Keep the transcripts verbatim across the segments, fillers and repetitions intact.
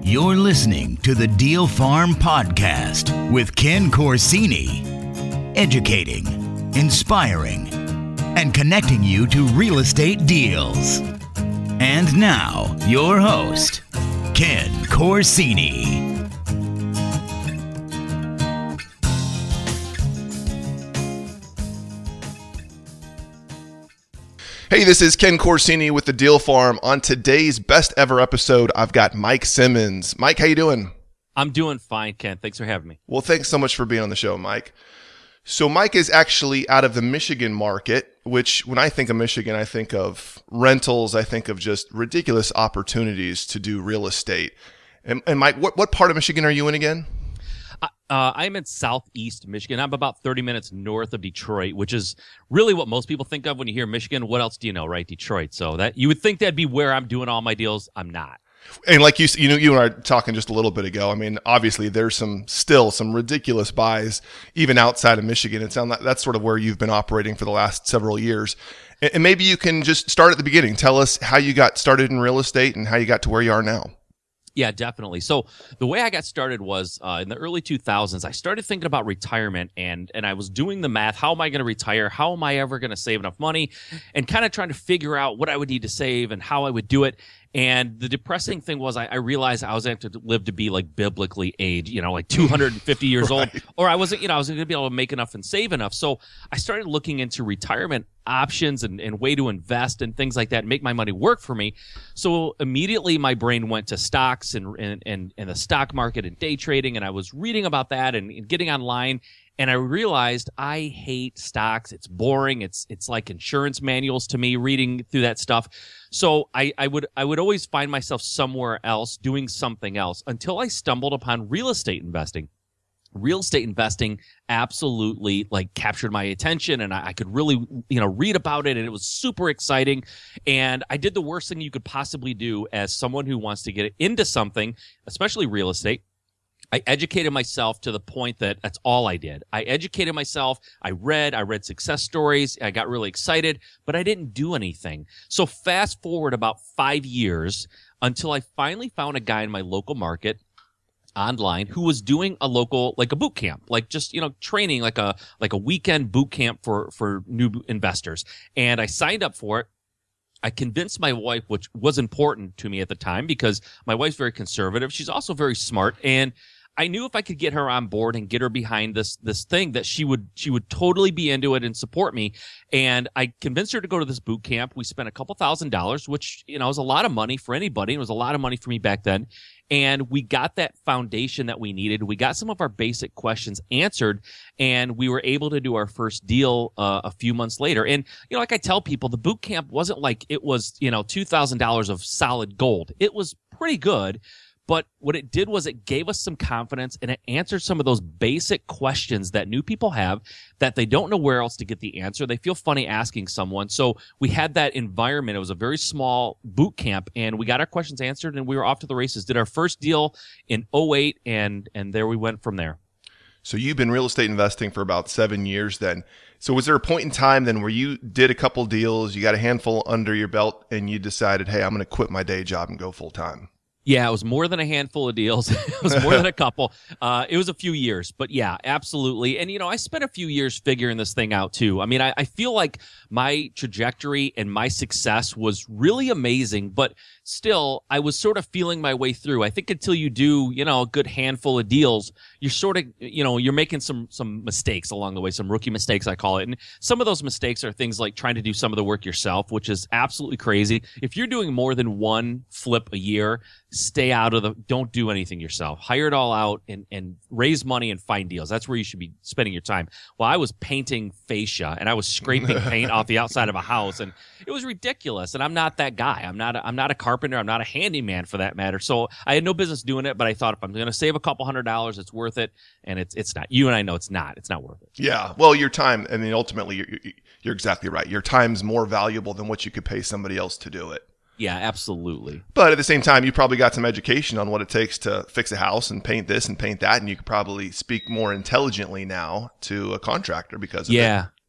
You're listening to the Deal Farm Podcast with Ken Corsini. Educating, inspiring, and connecting you to real estate deals. And now, your host, Ken Corsini. Hey, this is Ken Corsini with the Deal Farm. On today's best ever episode, I've got Mike Simmons. Mike, how you doing? I'm doing fine, Ken. Thanks for having me. Well, thanks so much for being on the show, Mike. So Mike is actually out of the Michigan market, which when I think of Michigan, I think of rentals. I think of just ridiculous opportunities to do real estate. And, and Mike, what, what part of Michigan are you in again? Uh, I'm in southeast Michigan. I'm about thirty minutes north of Detroit, which is really what most people think of when you hear Michigan. What else do you know, right? Detroit. So that you would think that'd be where I'm doing all my deals. I'm not. And like you, you know, you and I were talking just a little bit ago. I mean, obviously, there's some still some ridiculous buys even outside of Michigan. It sounds like that's sort of where you've been operating for the last several years. And, and maybe you can just start at the beginning. Tell us how you got started in real estate and how you got to where you are now. Yeah, definitely. So the way I got started was uh, in the early two thousands, I started thinking about retirement and and I was doing the math. How am I going to retire? How am I ever going to save enough money? And kind of trying to figure out what I would need to save and how I would do it. And the depressing thing was I, I realized I was going to have to live to be like biblically aged, you know, like two hundred fifty years right. old, or I wasn't, you know, I wasn't going to be able to make enough and save enough. So I started looking into retirement options and, and way to invest and things like that and make my money work for me. So immediately my brain went to stocks and, and, and, and the stock market and day trading. And I was reading about that and, and getting online. And I realized I hate stocks. It's boring. It's it's like insurance manuals to me, reading through that stuff. So I, I would I would always find myself somewhere else doing something else until I stumbled upon real estate investing. Real estate investing absolutely like captured my attention, and I, I could really you know read about it, and it was super exciting. And I did the worst thing you could possibly do as someone who wants to get into something, especially real estate. I educated myself to the point that that's all I did. I educated myself. I read. I read success stories. I got really excited, but I didn't do anything. So fast forward about five years until I finally found a guy in my local market online who was doing a local, like a boot camp, like just, you know, training, like a, like a weekend boot camp for, for new investors. And I signed up for it. I convinced my wife, which was important to me at the time because my wife's very conservative. She's also very smart. And I knew if I could get her on board and get her behind this this thing that she would she would totally be into it and support me. And I convinced her to go to this boot camp. We spent a couple thousand dollars, which, you know, was a lot of money for anybody. It was a lot of money for me back then. And we got that foundation that we needed. We got some of our basic questions answered, and we were able to do our first deal uh, a few months later. And, you know, like I tell people, the boot camp wasn't like it was, you know, two thousand dollars of solid gold. It was pretty good. But what it did was it gave us some confidence, and it answered some of those basic questions that new people have that they don't know where else to get the answer. They feel funny asking someone. So we had that environment. It was a very small boot camp, and we got our questions answered, and we were off to the races. Did our first deal in oh eight, and and there we went from there. So you've been real estate investing for about seven years then. So was there a point in time then where you did a couple deals, you got a handful under your belt, and you decided, hey, I'm going to quit my day job and go full time? Yeah, it was more than a handful of deals. It was more than a couple. Uh, it was a few years, but yeah, absolutely. And, you know, I spent a few years figuring this thing out too. I mean, I, I feel like my trajectory and my success was really amazing, but still, I was sort of feeling my way through. I think until you do, you know, a good handful of deals, you're sort of, you know, you're making some some mistakes along the way, some rookie mistakes, I call it. And some of those mistakes are things like trying to do some of the work yourself, which is absolutely crazy. If you're doing more than one flip a year, stay out of the, don't do anything yourself. Hire it all out and, and raise money and find deals. That's where you should be spending your time. Well, I was painting fascia and I was scraping paint off the outside of a house, and it was ridiculous. And I'm not that guy. I'm not a, I'm not a carpenter. I'm not a handyman for that matter. So I had no business doing it, but I thought if I'm going to save a couple hundred dollars, it's worth it. And it's, it's not. You and I know it's not. It's not worth it. Yeah. Well, your time, I mean, ultimately, you're, you're exactly right. Your time's more valuable than what you could pay somebody else to do it. Yeah, absolutely. But at the same time, you probably got some education on what it takes to fix a house and paint this and paint that, and you could probably speak more intelligently now to a contractor because of yeah. it.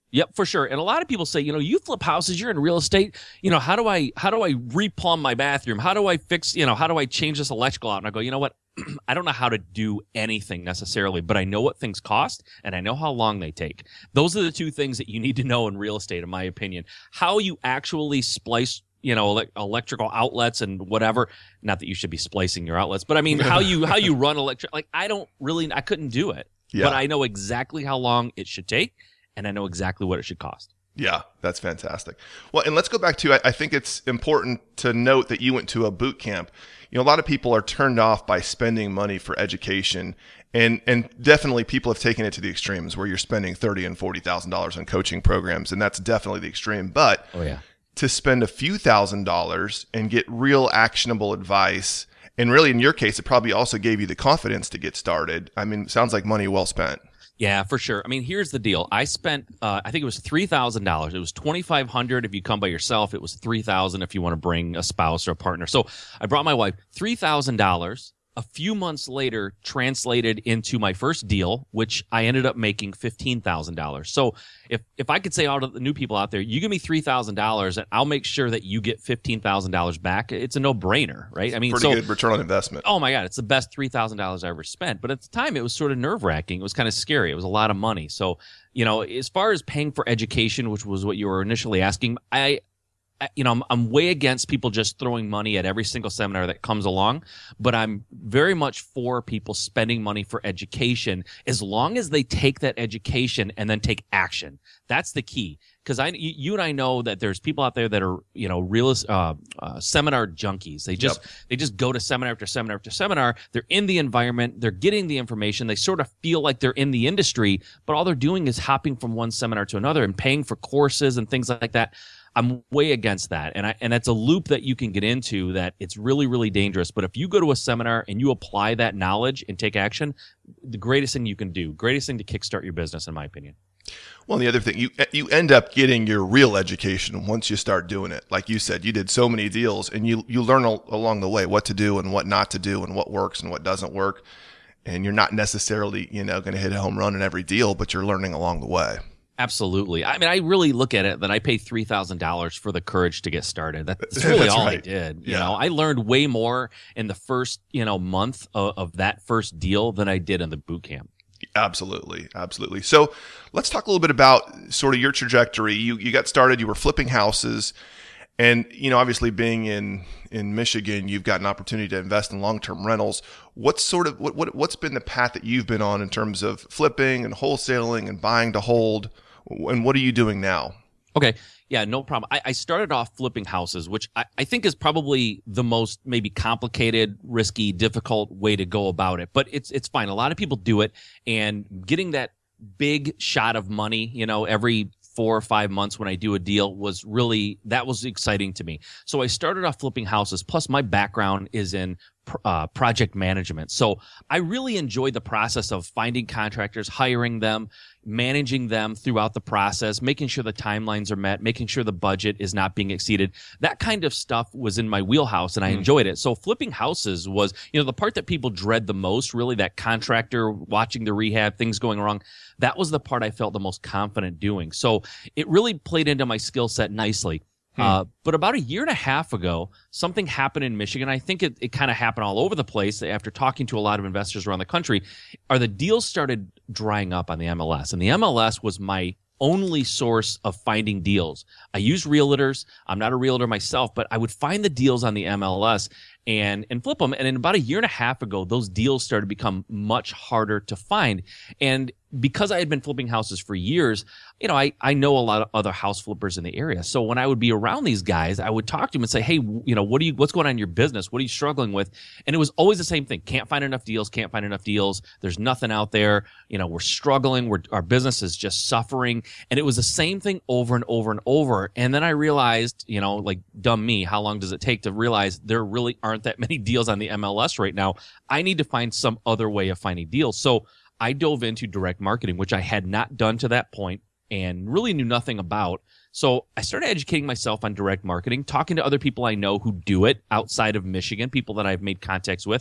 Yep, for sure. And a lot of people say, you know, you flip houses, you're in real estate. You know, how do I how do I replumb my bathroom? How do I fix, you know, how do I change this electrical out? And I go, you know what? I don't know how to do anything necessarily, but I know what things cost and I know how long they take. Those are the two things that you need to know in real estate, in my opinion. How you actually splice, you know, ele- electrical outlets and whatever. Not that you should be splicing your outlets, but I mean, how you how you run electric. Like, I don't really, I couldn't do it, Yeah. but I know exactly how long it should take. And I know exactly what it should cost. Yeah, that's fantastic. Well, and let's go back to, I, I think it's important to note that you went to a boot camp. You know, a lot of people are turned off by spending money for education. And and definitely people have taken it to the extremes where you're spending thirty thousand dollars and forty thousand dollars on coaching programs. And that's definitely the extreme. But Oh, yeah. to spend a few thousand dollars and get real actionable advice, and really in your case, it probably also gave you the confidence to get started. I mean, it sounds like money well spent. Yeah, for sure. I mean, here's the deal. I spent, uh, I think it was three thousand dollars. It was twenty-five hundred dollars if you come by yourself. It was three thousand dollars if you want to bring a spouse or a partner. So I brought my wife. three thousand dollars. A few months later, translated into my first deal, which I ended up making fifteen thousand dollars. So if if I could say out of the new people out there, you give me three thousand dollars and I'll make sure that you get fifteen thousand dollars back, it's a no-brainer, right? I mean, Pretty so, good return on investment. oh my God, it's the best three thousand dollars I ever spent. But at the time, it was sort of nerve-wracking. It was kind of scary. It was a lot of money. So, you know, as far as paying for education, which was what you were initially asking, I, I you know, I'm, I'm way against people just throwing money at every single seminar that comes along, but I'm very much for people spending money for education as long as they take that education and then take action. That's the key. Because I, you and I know that there's people out there that are, you know, real uh, uh, seminar junkies. They just Yep. they just go to seminar after seminar after seminar. They're in the environment. They're getting the information. They sort of feel like they're in the industry, but all they're doing is hopping from one seminar to another and paying for courses and things like that. I'm way against that, and I and that's a loop that you can get into that it's really really dangerous. But if you go to a seminar and you apply that knowledge and take action, the greatest thing you can do, greatest thing to kickstart your business, in my opinion. Well, and the other thing, you you end up getting your real education once you start doing it. Like you said, you did so many deals, and you you learn al- along the way what to do and what not to do, and what works and what doesn't work. And you're not necessarily, you know, going to hit a home run in every deal, but you're learning along the way. Absolutely. I mean, I really look at it that I paid three thousand dollars for the courage to get started. That's really That's all right. I did. You Yeah. know, I learned way more in the first, you know, month of, of that first deal than I did in the boot camp. Absolutely. Absolutely. So let's talk a little bit about sort of your trajectory. You you got started, you were flipping houses, and, you know, obviously being in, in Michigan, you've got an opportunity to invest in long-term rentals. What's sort of, what, what, what's been the path that you've been on in terms of flipping and wholesaling and buying to hold? And what are you doing now? Okay. Yeah, no problem. I, I started off flipping houses, which I, I think is probably the most maybe complicated, risky, difficult way to go about it. But it's it's fine. A lot of people do it, and getting that big shot of money, you know, every four or five months when I do a deal was really, that was exciting to me. So I started off flipping houses. Plus my background is in uh, project management. So I really enjoyed the process of finding contractors, hiring them, managing them throughout the process, making sure the timelines are met, making sure the budget is not being exceeded. That kind of stuff was in my wheelhouse and I enjoyed it. So flipping houses was, you know, the part that people dread the most, really, that contractor watching the rehab, things going wrong. That was the part I felt the most confident doing. So it really played into my skill set nicely. Hmm. Uh, but about a year and a half ago, something happened in Michigan. I think it, it kind of happened all over the place after talking to a lot of investors around the country. Are the deals started drying up on the M L S. And the M L S was my only source of finding deals. I use realtors. I'm not a realtor myself, but I would find the deals on the M L S and and flip them. And in about a year and a half ago, those deals started to become much harder to find. And because I had been flipping houses for years, you know, I, I know a lot of other house flippers in the area. So when I would be around these guys, I would talk to them and say, hey, you know, what do you, what's going on in your business? What are you struggling with? And it was always the same thing. Can't find enough deals. Can't find enough deals. There's nothing out there. You know, we're struggling. We're, our business is just suffering. And it was the same thing over and over and over. And then I realized, you know, like dumb me, how long does it take to realize there really aren't that many deals on the M L S right now? I need to find some other way of finding deals. So I dove into direct marketing, which I had not done to that point and really knew nothing about. So I started educating myself on direct marketing, talking to other people I know who do it outside of Michigan, people that I've made contacts with.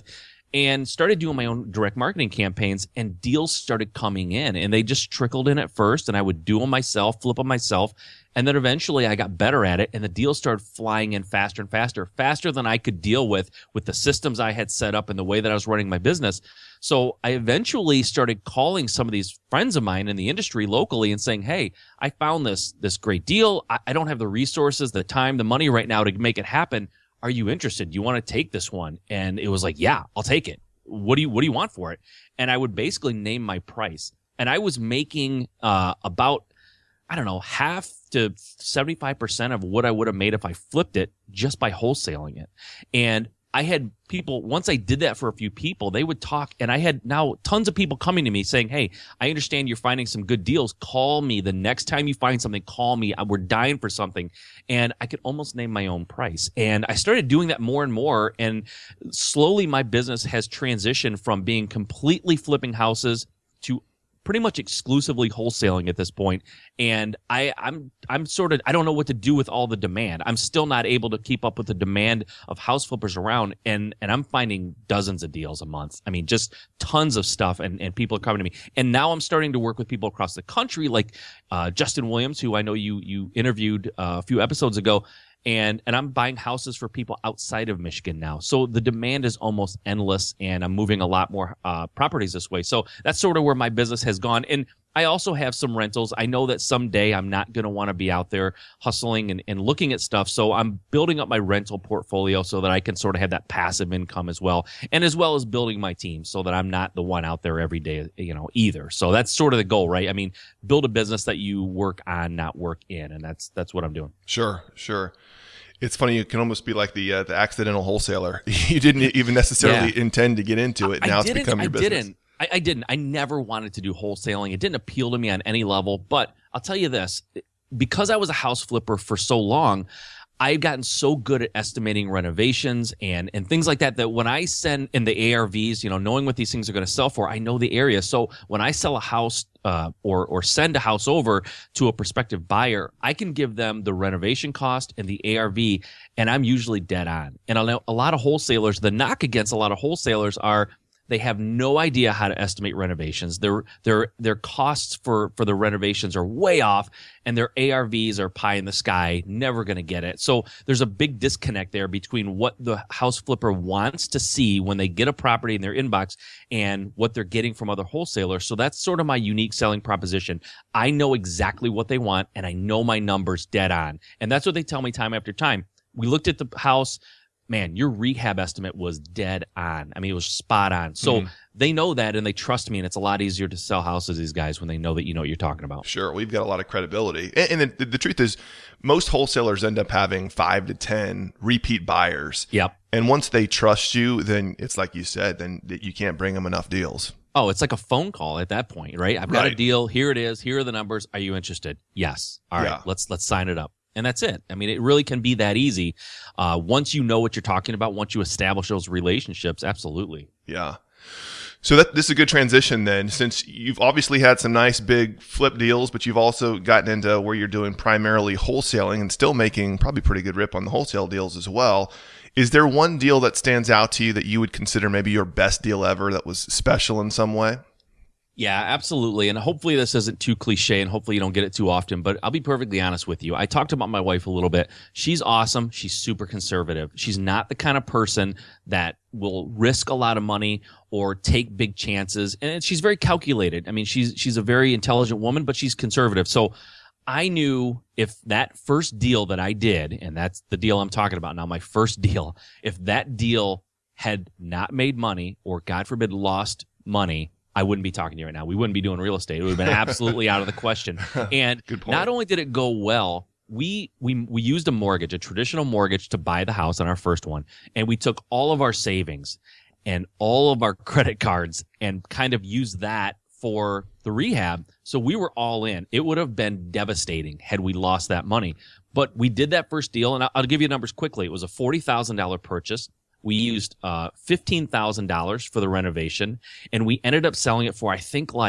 and started doing my own direct marketing campaigns, and deals started coming in, and they just trickled in at first, and I would do them myself, flip them myself. And then eventually I got better at it, and the deals started flying in faster and faster, faster than I could deal with with the systems I had set up and the way that I was running my business. So I eventually started calling some of these friends of mine in the industry locally and saying, hey, I found this this great deal. I, I don't have the resources, the time, the money right now to make it happen. Are you interested? Do you want to take this one? And it was like, yeah, I'll take it. What do you what do you want for it? And I would basically name my price. And I was making uh, about, I don't know, half to seventy-five percent of what I would have made if I flipped it just by wholesaling it. And I had people, once I did that for a few people, they would talk, and I had now tons of people coming to me saying, hey, I understand you're finding some good deals. Call me. The next time you find something, call me. We're dying for something. And I could almost name my own price. And I started doing that more and more. And slowly my business has transitioned from being completely flipping houses to pretty much exclusively wholesaling at this point. And I, I'm I'm sort of, I don't know what to do with all the demand. I'm still not able to keep up with the demand of house flippers around, and and I'm finding dozens of deals a month. I mean, just tons of stuff, and, and people are coming to me. And now I'm starting to work with people across the country, like uh, Justin Williams, who I know you you interviewed uh, a few episodes ago. And and I'm buying houses for people outside of Michigan now. So the demand is almost endless, and I'm moving a lot more uh, properties this way. So that's sort of where my business has gone. And I also have some rentals. I know that someday I'm not going to want to be out there hustling and, and looking at stuff. So I'm building up my rental portfolio so that I can sort of have that passive income as well. And as well as building my team so that I'm not the one out there every day, you know, either. So that's sort of the goal, right? I mean, build a business that you work on, not work in. And that's that's what I'm doing. Sure, sure. It's funny. You can almost be like the uh, the accidental wholesaler. You didn't even necessarily yeah. intend to get into it. Now it's become your business. I didn't. I, I didn't. I never wanted to do wholesaling. It didn't appeal to me on any level. But I'll tell you this: because I was a house flipper for so long, I've gotten so good at estimating renovations and and things like that that when I send in the A R Vs, you know, knowing what these things are going to sell for, I know the area. So when I sell a house uh, or or send a house over to a prospective buyer, I can give them the renovation cost and the A R V, and I'm usually dead on. And I know a lot of wholesalers, the knock against a lot of wholesalers are they have no idea how to estimate renovations. Their their their costs for, for the renovations are way off, and their A R Vs are pie in the sky, never going to get it. So there's a big disconnect there between what the house flipper wants to see when they get a property in their inbox and what they're getting from other wholesalers. So that's sort of my unique selling proposition. I know exactly what they want, and I know my numbers dead on. And that's what they tell me time after time. We looked at the house. Man, your rehab estimate was dead on. I mean, it was spot on. So mm. they know that, and they trust me, and it's a lot easier to sell houses to these guys when they know that you know what you're talking about. Sure. We've got a lot of credibility. And, and the, the truth is, most wholesalers end up having five to ten repeat buyers. Yep. And once they trust you, then it's like you said, then you can't bring them enough deals. Oh, it's like a phone call at that point, right? I've got right. a deal. Here it is. Here are the numbers. Are you interested? Yes. All right. Yeah. Let's let's sign it up. And that's it. I mean, it really can be that easy. Uh, once you know what you're talking about, once you establish those relationships, absolutely. Yeah. So that this is a good transition then, since you've obviously had some nice big flip deals, but you've also gotten into where you're doing primarily wholesaling and still making probably pretty good rip on the wholesale deals as well. Is there one deal that stands out to you that you would consider maybe your best deal ever that was special in some way? Yeah, absolutely. And hopefully this isn't too cliche, and hopefully you don't get it too often, but I'll be perfectly honest with you. I talked about my wife a little bit. She's awesome. She's super conservative. She's not the kind of person that will risk a lot of money or take big chances. And she's very calculated. I mean, she's she's a very intelligent woman, but she's conservative. So I knew if that first deal that I did, and that's the deal I'm talking about now, my first deal, if that deal had not made money or, God forbid, lost money, I wouldn't be talking to you right now. We wouldn't be doing real estate. It would have been absolutely out of the question. And not only did it go well, we we we used a mortgage, a traditional mortgage, to buy the house on our first one. And we took all of our savings and all of our credit cards and kind of used that for the rehab. So we were all in. It would have been devastating had we lost that money. But we did that first deal, and I'll, I'll give you numbers quickly. It was a forty thousand dollars purchase. We used uh, fifteen thousand dollars for the renovation, and we ended up selling it for, I think, like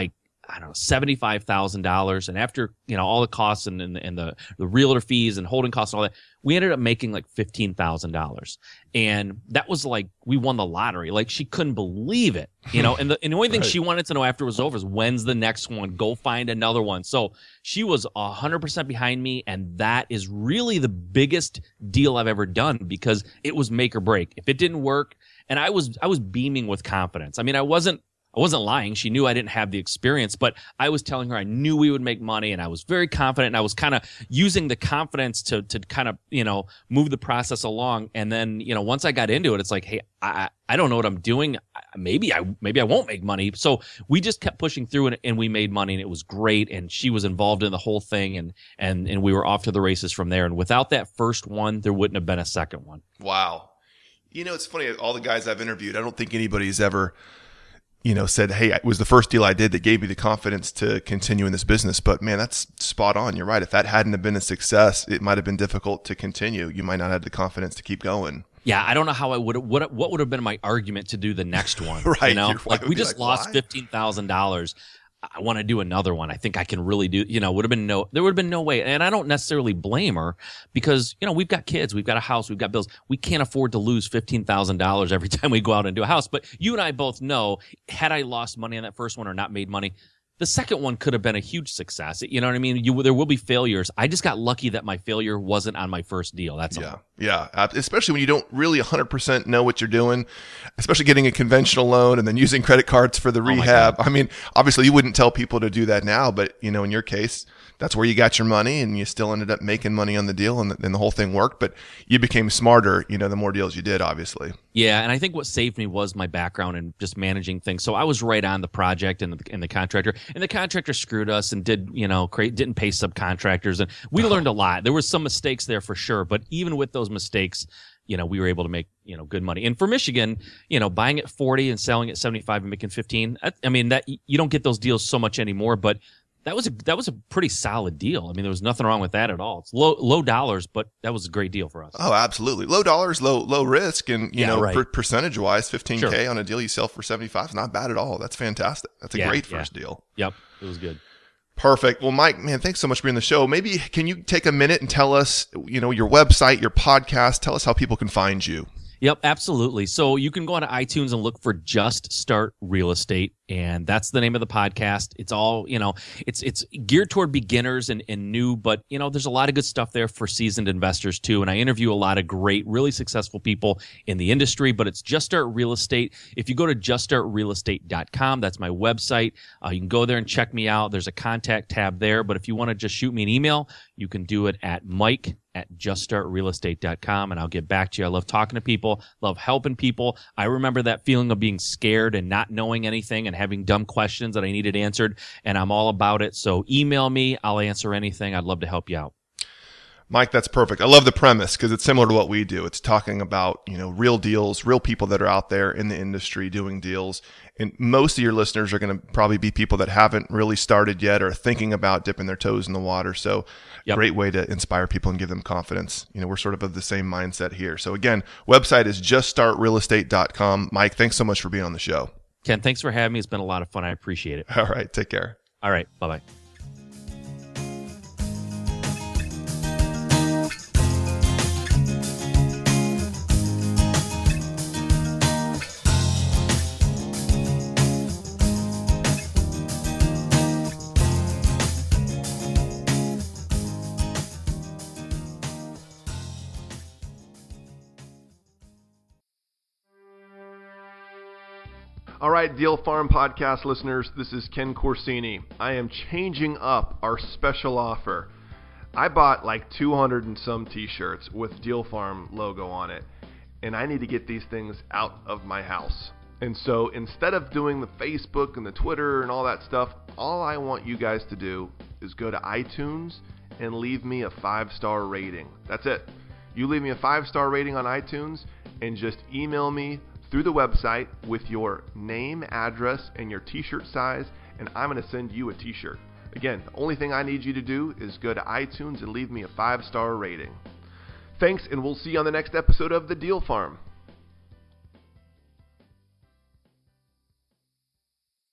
I don't know, seventy-five thousand dollars. And after, you know, all the costs and, and, and the, the realtor fees and holding costs and all that, we ended up making like fifteen thousand dollars. And that was like, we won the lottery. Like, she couldn't believe it, you know, and the, and the only thing right. she wanted to know after it was over is when's the next one? Go find another one. So she was a hundred percent behind me. And that is really the biggest deal I've ever done, because it was make or break. If it didn't work, and I was, I was beaming with confidence. I mean, I wasn't, I wasn't lying. She knew I didn't have the experience, but I was telling her I knew we would make money, and I was very confident, and I was kind of using the confidence to to kind of, you know, move the process along. And then, you know, once I got into it, it's like, hey, I I don't know what I'm doing. Maybe I maybe I won't make money. So we just kept pushing through, and, and we made money, and it was great. And she was involved in the whole thing, and and and we were off to the races from there. And without that first one, there wouldn't have been a second one. Wow. You know, it's funny. All the guys I've interviewed, I don't think anybody's ever, you know, said, hey, it was the first deal I did that gave me the confidence to continue in this business. But man, that's spot on. You're right. If that hadn't have been a success, it might have been difficult to continue. You might not have the confidence to keep going. Yeah, I don't know how I would what what would have been my argument to do the next one. Right. You know, like we just like, lost why? fifteen thousand dollars. I want to do another one. I think I can really do, you know, would have been no, there would have been no way. And I don't necessarily blame her, because, you know, we've got kids, we've got a house, we've got bills. We can't afford to lose fifteen thousand dollars every time we go out and do a house. But you and I both know, had I lost money on that first one or not made money, the second one could have been a huge success. You know what I mean? You, there will be failures. I just got lucky that my failure wasn't on my first deal. That's yeah, all. Yeah. Especially when you don't really one hundred percent know what you're doing, especially getting a conventional loan and then using credit cards for the rehab. Oh I mean, obviously you wouldn't tell people to do that now, but you know, in your case, that's where you got your money, and you still ended up making money on the deal, and the, and the whole thing worked. But you became smarter, you know, the more deals you did, obviously. Yeah, and I think what saved me was my background in just managing things. So I was right on the project and the, and the contractor, and the contractor screwed us and did, you know, create, didn't pay subcontractors, and we oh. learned a lot. There were some mistakes there for sure, but even with those mistakes, you know, we were able to make, you know, good money. And for Michigan, you know, buying at forty and selling at seventy-five and making fifteen, I, I mean, that you don't get those deals so much anymore, but That was a that was a pretty solid deal. I mean, there was nothing wrong with that at all. It's low low dollars, but that was a great deal for us. Oh, absolutely. Low dollars, low low risk, and you yeah, know, right. per, percentage wise, fifteen K sure. on a deal you sell for seventy-five is not bad at all. That's fantastic. That's a yeah, great yeah. first deal. Yep, it was good. Perfect. Well, Mike, man, thanks so much for being on the show. Maybe can you take a minute and tell us, you know, your website, your podcast, tell us how people can find you. Yep, absolutely. So you can go onto iTunes and look for Just Start Real Estate, and that's the name of the podcast. It's all, you know, it's it's geared toward beginners and, and new, but, you know, there's a lot of good stuff there for seasoned investors too. And I interview a lot of great, really successful people in the industry, but it's Just Start Real Estate. If you go to just start real estate dot com, that's my website. Uh, you can go there and check me out. There's a contact tab there, but if you want to just shoot me an email, you can do it at Mike at just start real estate dot com, and I'll get back to you. I love talking to people, love helping people. I remember that feeling of being scared and not knowing anything and having dumb questions that I needed answered, and I'm all about it. So email me. I'll answer anything. I'd love to help you out. Mike, that's perfect. I love the premise because it's similar to what we do. It's talking about, you know, real deals, real people that are out there in the industry doing deals. And most of your listeners are going to probably be people that haven't really started yet or thinking about dipping their toes in the water. So yep. Great way to inspire people and give them confidence. You know, we're sort of of the same mindset here. So again, website is just start real estate dot com. Mike, thanks so much for being on the show. Ken, thanks for having me. It's been a lot of fun. I appreciate it. All right. Take care. All right. Bye-bye. All right, Deal Farm podcast listeners, this is Ken Corsini. I am changing up our special offer. I bought like two hundred and some t-shirts with Deal Farm logo on it, and I need to get these things out of my house. And so instead of doing the Facebook and the Twitter and all that stuff, all I want you guys to do is go to iTunes and leave me a five-star rating. That's it. You leave me a five-star rating on iTunes and just email me through the website with your name, address, and your t-shirt size, and I'm going to send you a t-shirt. Again, the only thing I need you to do is go to iTunes and leave me a five-star rating. Thanks, and we'll see you on the next episode of The Deal Farm.